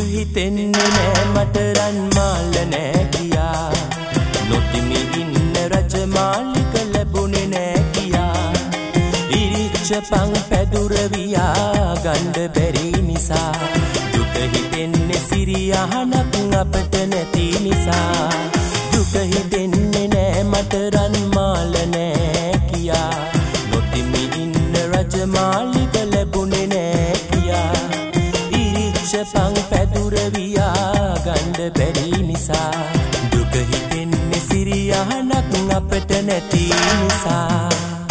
හිතෙන්නේ නෑ මට රන් මාල නෑ කියා නොතිමි ඉන්න රජමාලික ලැබුණේ නෑ කියා ඉරිච්ච පං පැදුර වියා ගණ්ඩ බැරි නිසා දුක හිතෙන්නේ සිරියහනක් අපට නැති නිසා දුක හිතෙන්නේ නෑ මට රන් මාල නෑ කියා නොතිමි ඉන්න රජමාලික ලැබුණේ නෑ කියා පං පැදුර වියා ගණ්ඩ බැරි නිසා දුක හිතෙන්නේ සිරියහනක් අපට නැති නිසා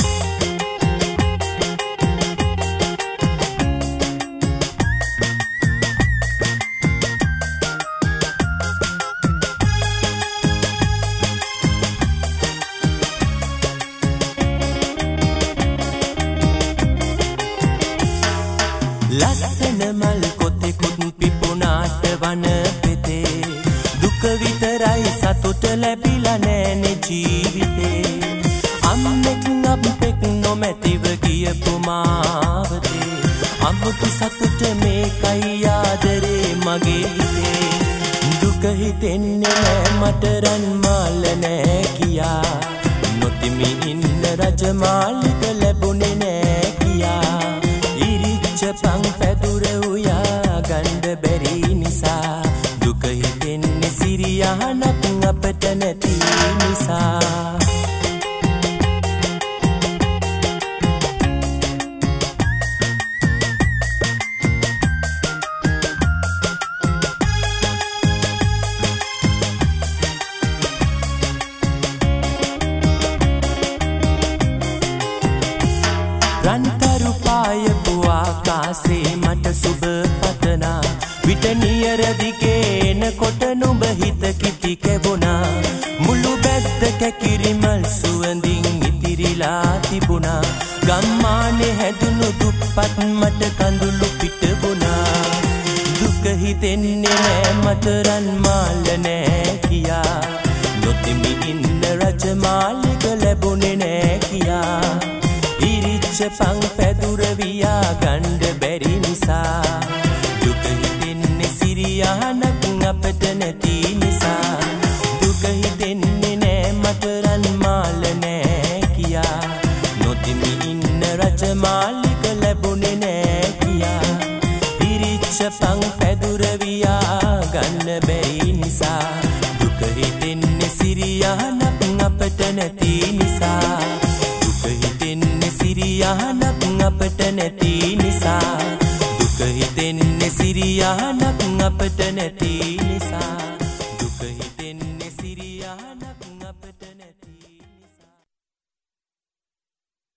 ලස්සන මල් කොතෙකුත් පිපුණාට වන පෙතේ දුක විතරයි සතුට ලැබිලා නෑනේ ජීවිතේ අම්මෙක් අපෙක් නොමැතිව ගියපු මාවතේ අමුතු සතුට මේකයි ආදරේ මගේ හිතේ දුක හිතෙන්නේ නෑ මට රන් මාල නෑ කියා නොතිමි ඉන්න රජමාලික ලැබුණේ නෑ කියා පං පැදුර උයා ගණ්ඩ බැරි නිසා දුක හිතෙන්නේ සිරියහනක් අපට නැති නිසා රන්තරු පායපු ආකාසේ මට සුබ පතනා විට නියර දිගේන කොට නුඹ හිත කිති කැවුණා මුළු බැද්ද කැකිරිමල් සුවඳින් ඉතිරිලා තිබුණා ගම්මානේ හැදුණු දුප්පත් මට කඳුළු පිටුණා දුක හිතෙන්නේ නෑ මට රන් මාල නෑ කියා නොතිමි ඉන්න රජමාලික ලැබුණේ නෑ කියා පං පැදුර වියා ගණ්ඩ බැරි නිසා දුක හිතෙන්නේ සිරියහනක් අපට නැති නිසා දුක හිතෙන්නේ නෑ මට රන් මාල නෑ කියා නොතිමි ඉන්න රජමාලික ලැබුණේ නෑ කියා ඉරිච්ච පං පැදුර වියා ගන්න බැරි නිසා දුක හිතෙන්නේ සිරියහනක් අපට නැති නිසා සිරියහනක් අපට නැති නිසා දුක හිතෙන්නේ සිරියහනක් අපට නැති නිසා